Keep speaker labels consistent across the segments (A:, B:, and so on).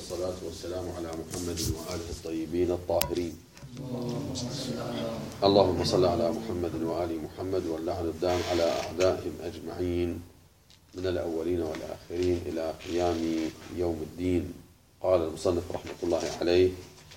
A: والصلاة والسلام على محمد وآله الطيبين الطاهرين. اللهم صل على محمد وآل محمد، واللعن الدام على أعدائهم أجمعين من الأولين والآخرين إلى قيام يوم الدين. قال المصنف رحمة الله عليه: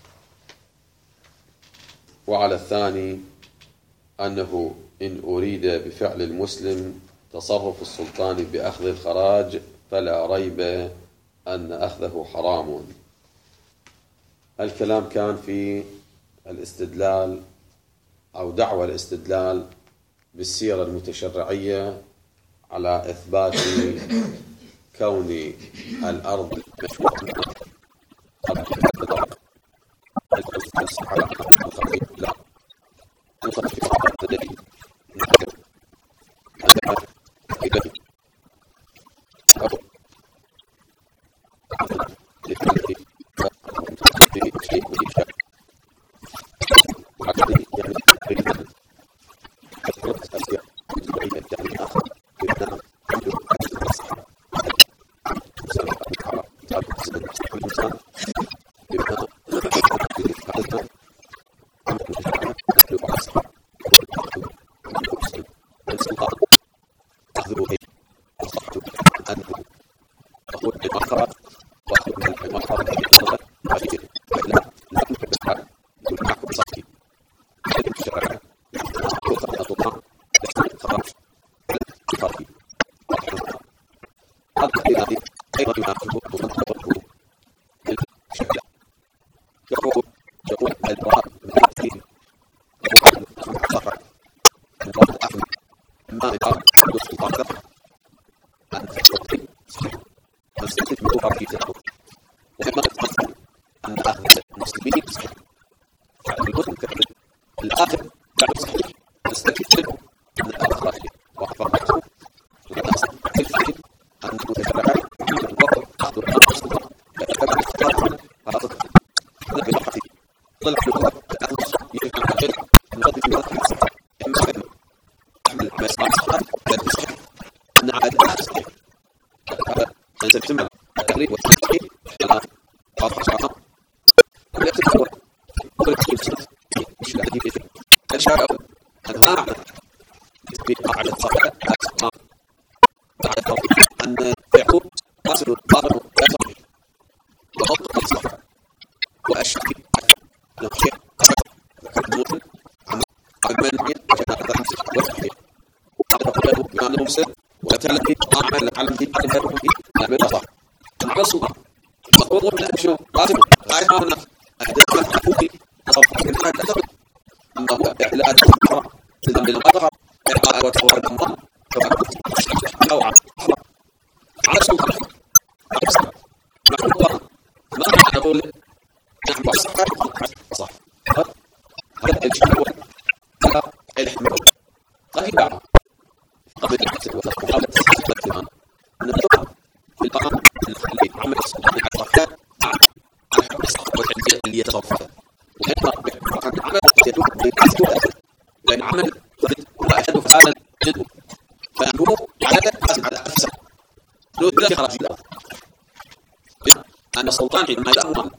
A: وعلى الثاني أنه إن أريد بفعل المسلم تصرف السلطان بأخذ الخراج فلا ريب أن أخذه حرام. الكلام كان في الاستدلال أو دعوى الاستدلال بالسيرة المتشرعية على إثبات كون الأرض أن السلطان حينما يأمر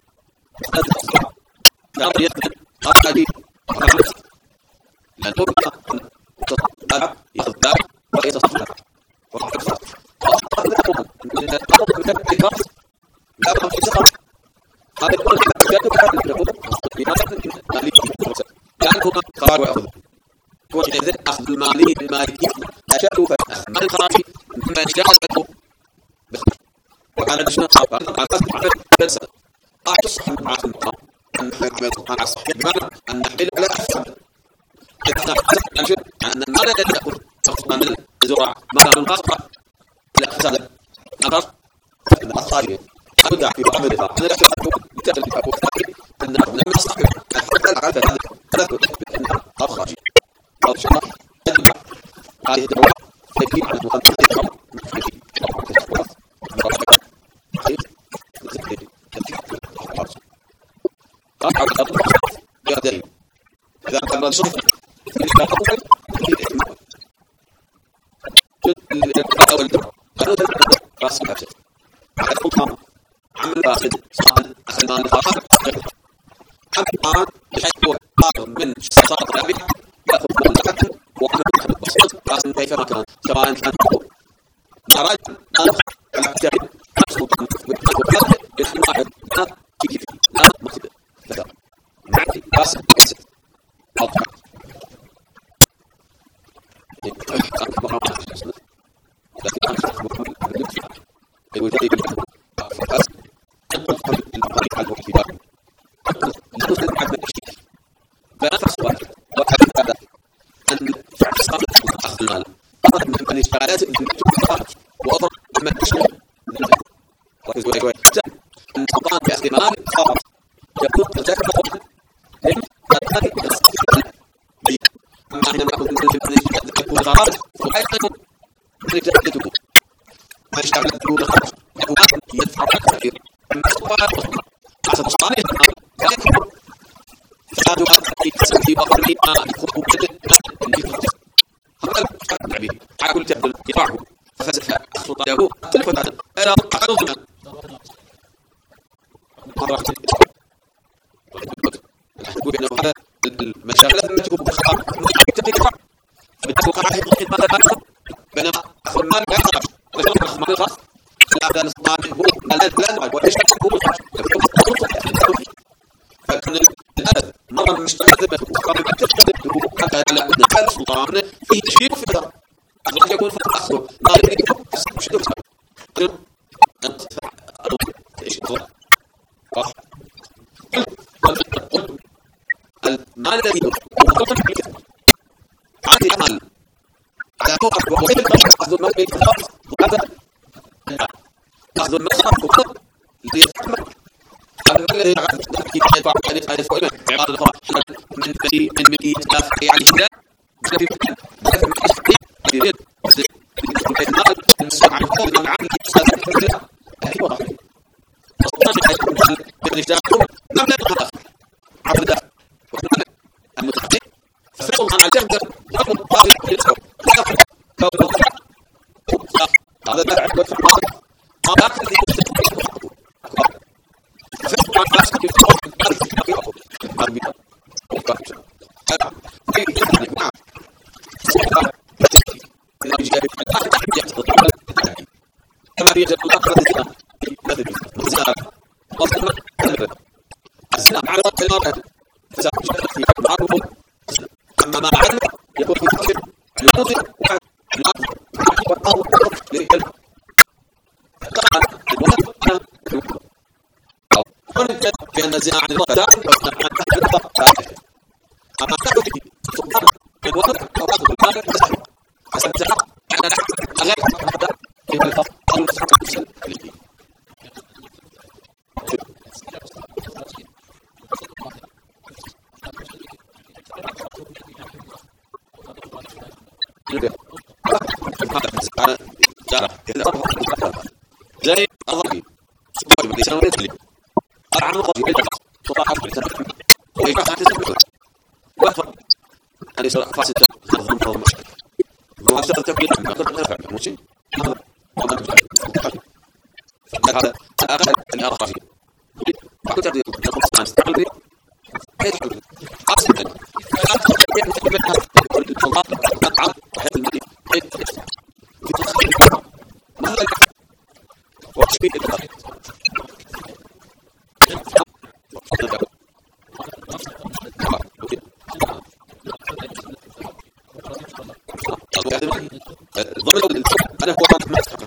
A: لأن تبقى يأخذ دار ويتصفى أخذ المالي بالمالكي أشأه فأخذ الخراجي مما جاءته وعلى نشنا على بس أعطس مع المقام أن صحيح بمعنى أن نحل على أفسد أن المال الذي يأكل تقصد من الزراعة مال من قصة إلى أفسد نقص فإن الصالح أبدع في عمله أنا لا أشعر بتأكل في أبوه أن نعمل صحيح حتى العادة هذا بأن أبخاجي أو شيء أدبع هذه الدعوة تكيب على المخالفة إذا كان الصف أول راس كافر عمل فاسد صاد أخذنا الفرق حقا بحيث هو قادر من صارت الرابحة يأخذ مملكة وأنا أخذ قاسم كيفما كان سواء كان خرج أو على كتاب سلطان باسم واحد كيف لا مكتب كذا معي قاسم كسر أوكي في تشبيه في هذا قد يكون في الأخر ما يمكن ما الذي عادي العمل على موقف وغير أخذ المال وهذا أخذ المصرف وقت ليستعمل هذا الذي نحكي عن حديث فؤاد عبارة الفرح من مئة آلاف يعني كذا في يريد المال المسؤول عن القول عن العمل هي وضع لم نبقى عبد المتحدث فصل عن الجهد رقم طاغي هذا لا عبد ما باقي فصل عن كما يجب الأخرى مثل الزنا والزنا الزنا على المرأة فسأجد في بعضهم أما ما علم يكون في ذكر الموضع والأرض للكلب طبعا الوقت ونجد بأن الزنا عن المرأة أما كانوا به سبحان الوقت وقت المال حسب زحق أنا أغير في الفضل زي الضبي سبحان الله يسمى لي عن الضبي وطاح في ويفهم تسبب وفر هذه سواء فاسد الظلم أو المشكلة وهذا التفكير نرفع ماشي هذا أقل اللي أرى فيه كنت أريد أن أقول سبحان استقل ايش اصلا أنا هو ما أتفق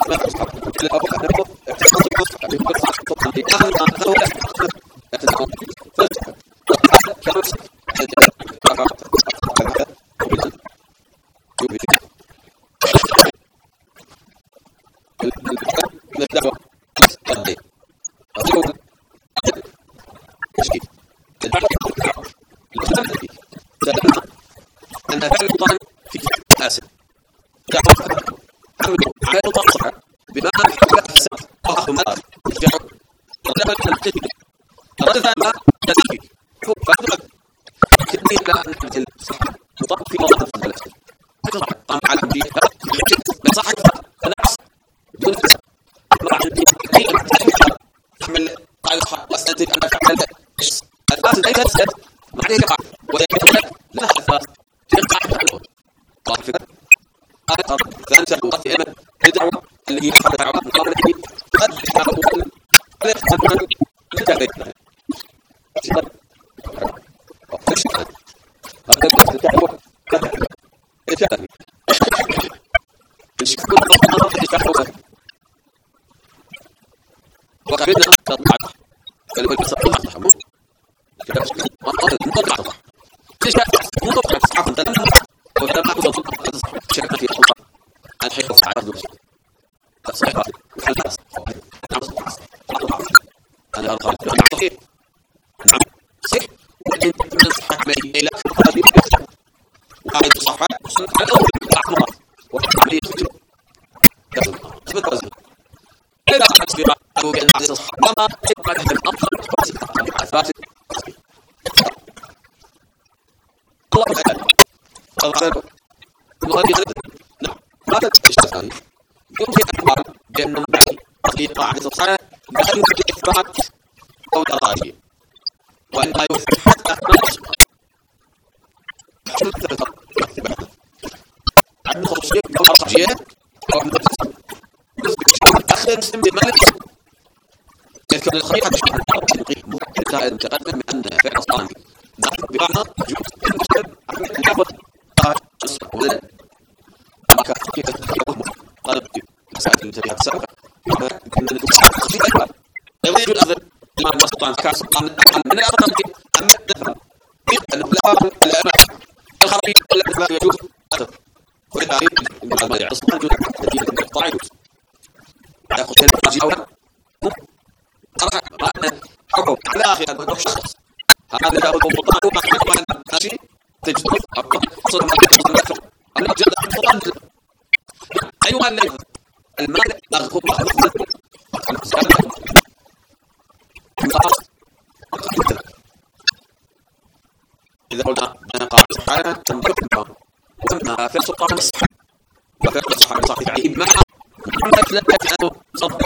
A: إذا قلنا قال سبحانه تنبكنا وما في سلطان الصحة وفي الصحة صحيح عليه مع محمد لا تفعله صدق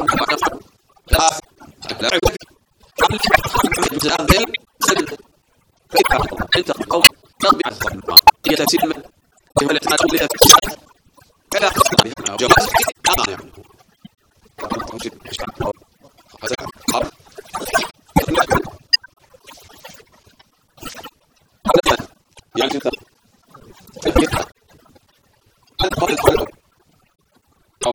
A: لا لا عبد محمد جزء ذل سجل أنت القول تطبيع الصحة هي تفسير وهو الاعتماد كلها في الصحة فلا تستطيع جواز هذا يعني يعني انت انا قبل الحلقه او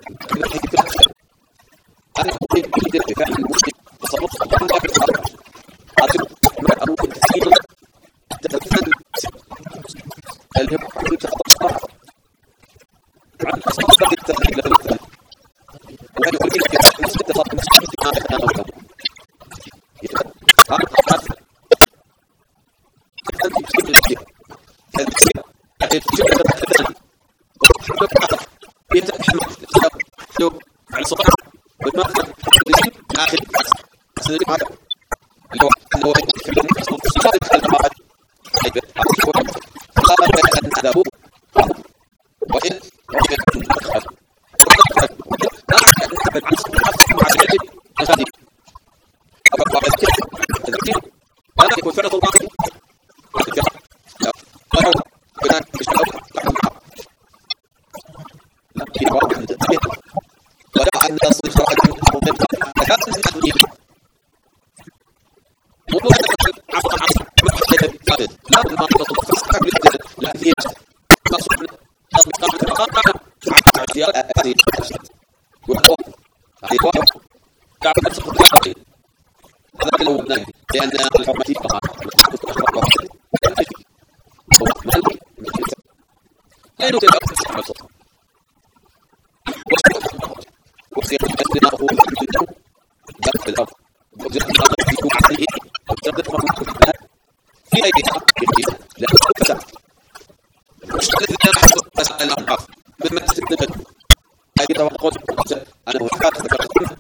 A: انا قلت كده فعلا المشكله تصرف طبعا ده بيتحرك عشان ما اروح التسجيل تتفادى اللي هو كنت تخطط عن اسباب التسجيل للثاني وكان يقول لك نفس التفاصيل ما كان على صفحة والماء آخر سنريك هذا اللي هو هذا الأول لأن الحرمة طبعا لا يمكن أن تستعمل صوتها وخير استناءه داخل الأرض وجدت الأرض يكون عليه وتردد مرة في أيديها لا تستطيع الذي يحصل مسألة الأمراض مما تستخدم أي توقعات أنه حاجة ذكرت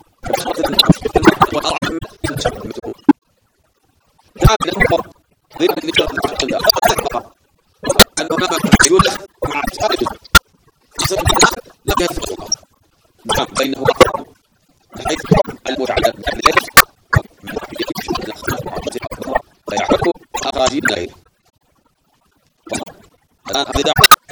A: بينه بحيث المتعلق بذلك فيعرف أراجيل غيره الآن هذا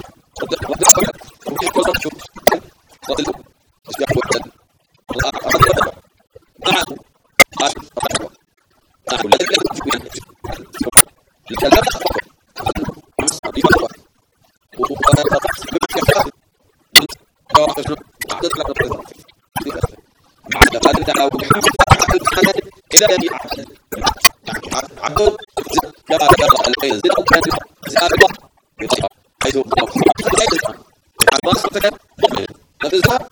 A: إذا لم يعقل عقل كما ذكر الأخير زد أو كان زائد بطريقة حيث عباس نفذها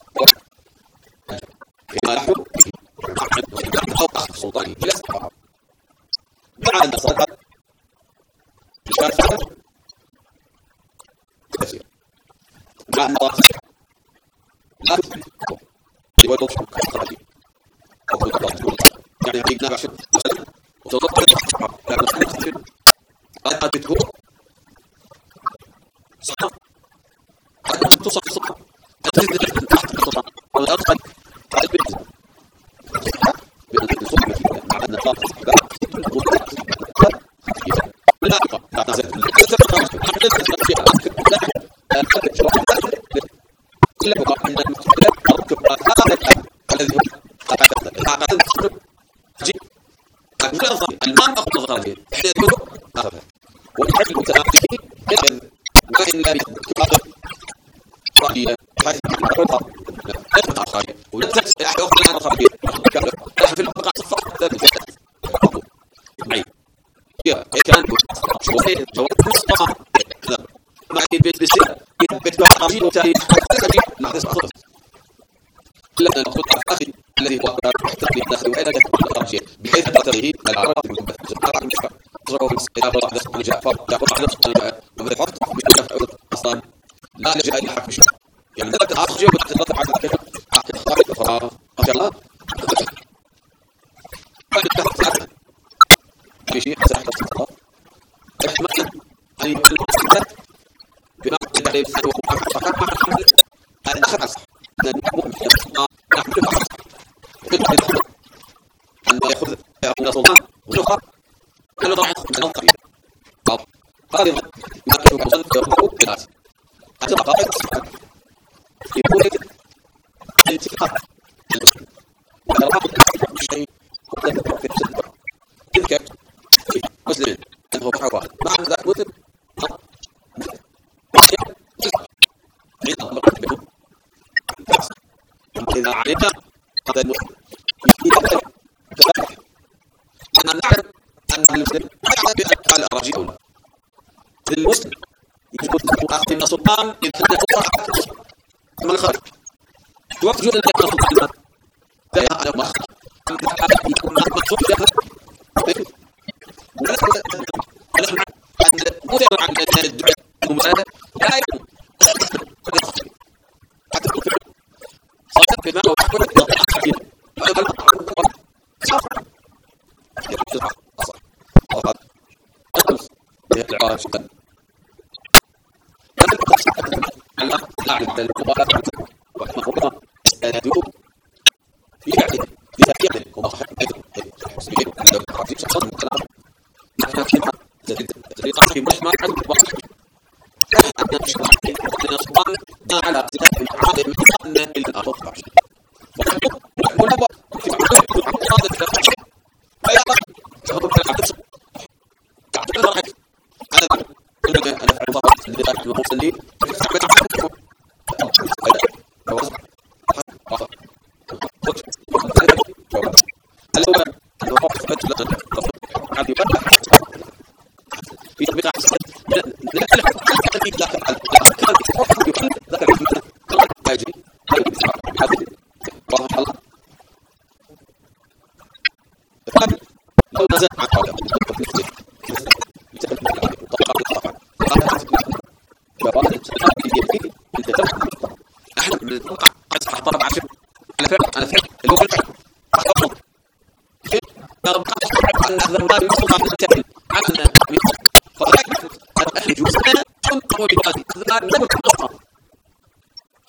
A: فيما نحن أوقع السلطاني بلا استطاعة مع أن صدق الشارع كثير مع أن الله لا يوجد خطأ يعني يجينا بعشر مثلا وتوقف لكن تكتب قد تكتب صح قد تصف صح تزيد تحت الصح والأرض قد تبدأ بأن تصف مع أن النقاط لا بعد ذلك كل مقام أن الركب الذي الماء أخذ الغرضية إحدى الكتب أخذها والحرف المتنافسين يجب وإن لا يتعرض رأية بحيث الرضا لا يتعرض ولا تنسى أحد أخذ الآن رأية في الوقع صفحة ثابتة معي كان شوية جواب مصطفى ما البيت بالسير البيت بعضي وتاريخ مع ذلك أخذ لأن الخط الأخير الذي هو تقريبا داخل وحيدا تكون بحيث تقتضيه الأعراض المنتبه الأعراض المشفى تصرفه في إذا فرع دخل جعفر ومن فرط أصلا لا لجأ إلى حق مشفى يعني لا تتعرض وتترتب على الكلام تختار فراغ ما شاء الله فإن في شيء سيحدث في الخطاب يحمل أن يكون المسلمات بما يجب عليه السنة وقوم أن أخذ عصر أن المؤمن في الأسماء نحن كل أن يأخذ من السلطان والأخرى كل ضاعت من الطريق قادرا ما كانوا كوصل يرفعوا بالناس حتى قائد يقول الاتفاق الرابط الشيء في السلطة تلك مسلم أنه محاوى مع ذلك مثل إذا علمنا هذا المسلم أن نعلم أن المسلم يعلم بأن الأراجيل أولى المسلم يكون أخذ من السلطان إذا كان السلطان من الخارج وقت جود أن يكون السلطان لا يعلم ما أخذ يكون مقصود جهة ونحن مدر عن الدعاء المساعدة لا يكون حتى تكون صاحب بما هو يحكم الحكيم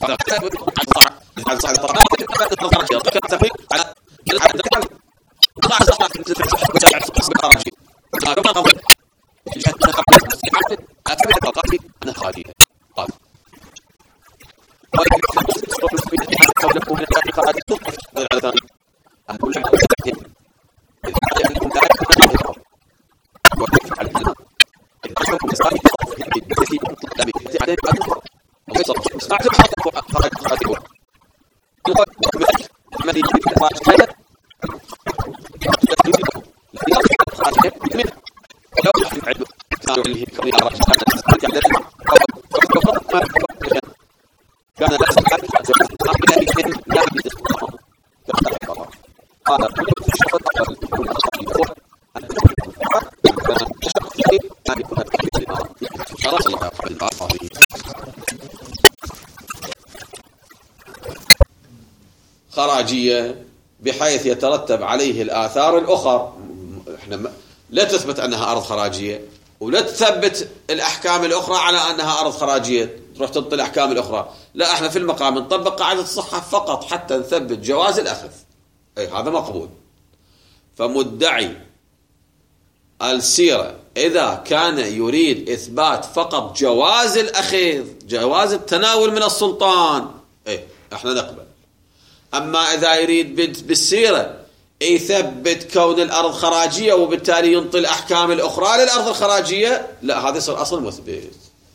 A: خراجية بحيث يترتب عليه الآثار الأخرى. احنا لا تثبت أنها أرض خراجية ولا تثبت الأحكام الأخرى على أنها أرض خراجية، تروح تنطي الأحكام الأخرى. لا، احنا في المقام نطبق قاعدة الصحة فقط حتى نثبت جواز الأخذ. أي هذا مقبول. فمدعي السيرة إذا كان يريد إثبات فقط جواز الأخذ، جواز التناول من السلطان، احنا نقبل. أما إذا يريد بالسيرة يثبت كون الأرض خراجية وبالتالي ينطي الأحكام الأخرى للأرض الخراجية، لا، هذا يصير أصل مثبت.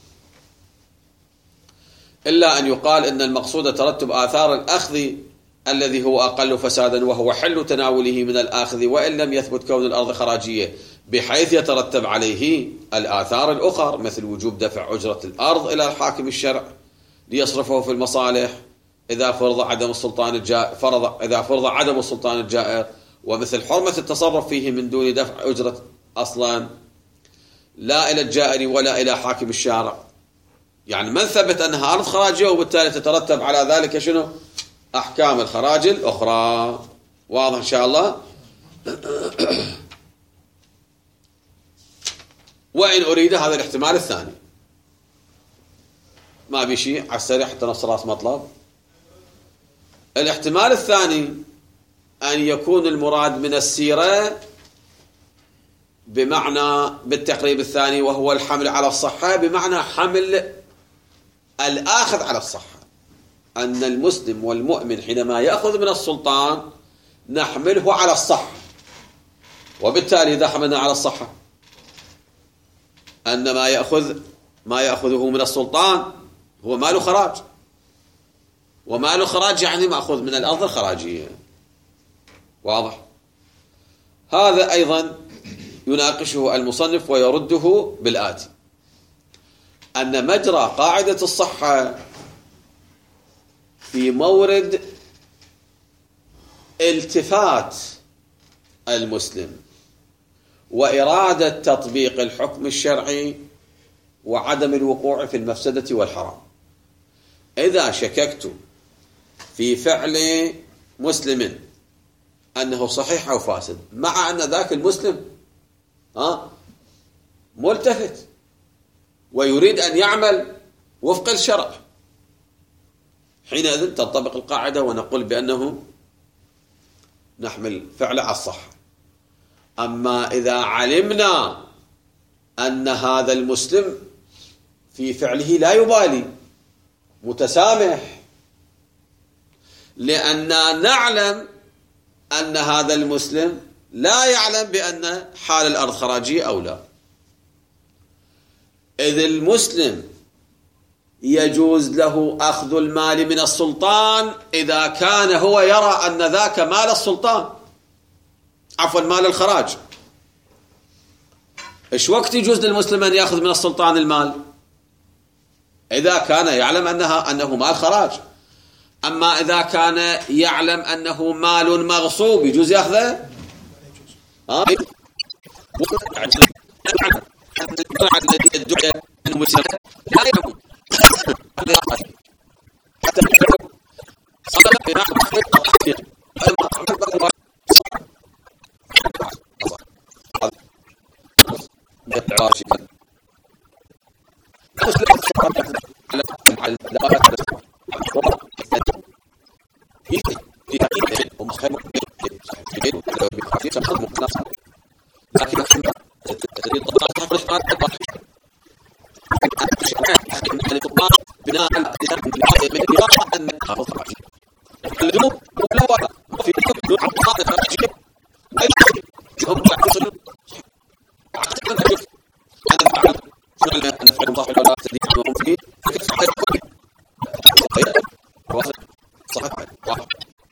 A: إلا أن يقال إن المقصود ترتب آثار الأخذ الذي هو أقل فسادا وهو حل تناوله من الآخذ، وإن لم يثبت كون الأرض خراجية بحيث يترتب عليه الآثار الأخرى، مثل وجوب دفع أجرة الأرض إلى الحاكم الشرع ليصرفه في المصالح إذا فرض عدم السلطان الجائر، ومثل حرمة التصرف فيه من دون دفع أجرة أصلا لا إلى الجائر ولا إلى حاكم الشارع. يعني من ثبت أنها أرض خراجية وبالتالي تترتب على ذلك شنو؟ أحكام الخراج الأخرى. واضح إن شاء الله؟ وإن أريد هذا الاحتمال الثاني، ما بشيء على السريع حتى نفس راس مطلب. الاحتمال الثاني أن يكون المراد من السيرة بمعنى بالتقريب الثاني وهو الحمل على الصحة، بمعنى حمل الآخذ على الصحة، أن المسلم والمؤمن حينما يأخذ من السلطان نحمله على الصحة، وبالتالي إذا حملنا على الصحة أن ما يأخذه من السلطان هو مال خراج، ومال خراج يعني مأخوذ من الأرض الخراجية. واضح؟ هذا أيضا يناقشه المصنف ويرده بالآتي: أن مجرى قاعدة الصحة في مورد التفات المسلم وإرادة تطبيق الحكم الشرعي وعدم الوقوع في المفسدة والحرام. إذا شككت في فعل مسلم أنه صحيح أو فاسد، مع أن ذاك المسلم ملتفت ويريد أن يعمل وفق الشرع، حينئذ تنطبق القاعدة ونقول بأنه نحمل فعله على الصحة. أما إذا علمنا أن هذا المسلم في فعله لا يبالي متسامح، لأننا نعلم أن هذا المسلم لا يعلم بأن حال الأرض خراجية أو لا، إذ المسلم يجوز له أخذ المال من السلطان إذا كان هو يرى أن ذاك مال السلطان، عفوا مال الخراج. إيش وقت يجوز للمسلم أن يأخذ من السلطان المال؟ إذا كان يعلم أنه مال خراج. أما إذا كان يعلم أنه مال مغصوب يجوز يأخذه؟ أن الجنوب له وضع في الجنوب عن خاطئ خارجية لا يمكن هم يعتصرون أنا فعل شنو أنا فعل مصاحب ولا تدين وهم فيه فكرة صحيح واحد صحيح واحد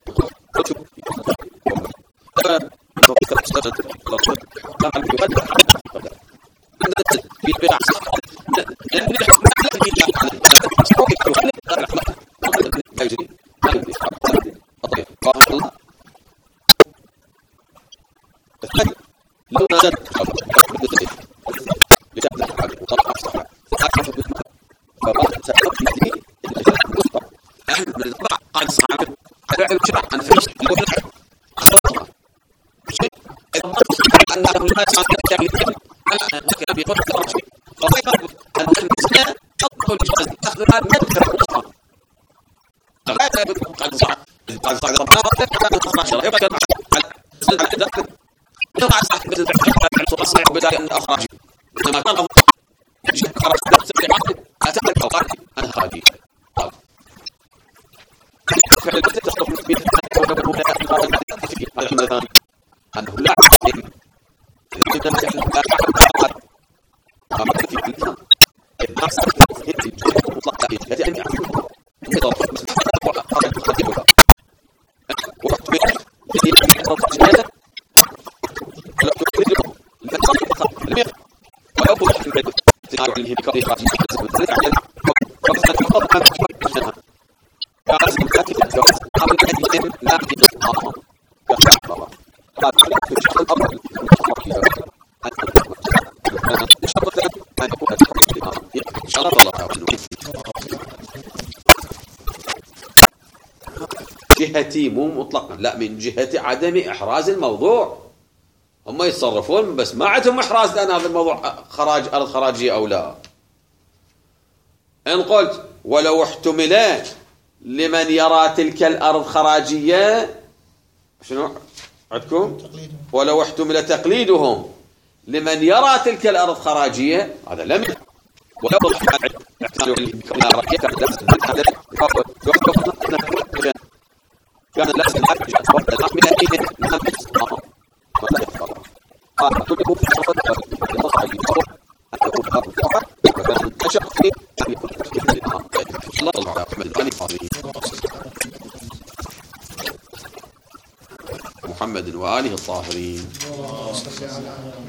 A: لو جهتي مو مطلقا، لا، من جهة عدم إحراز الموضوع. هم يتصرفون بس ما عندهم إحراز لأن هذا الموضوع خراج أرض خراجية أو لا. إن قلت ولو احتمل لمن يرى تلك الأرض خراجية، شنو عندكم؟ ولو احتمل تقليدهم لمن يرى تلك الأرض خراجية، هذا لم ولو كان لازم محمد وآله الطاهرين.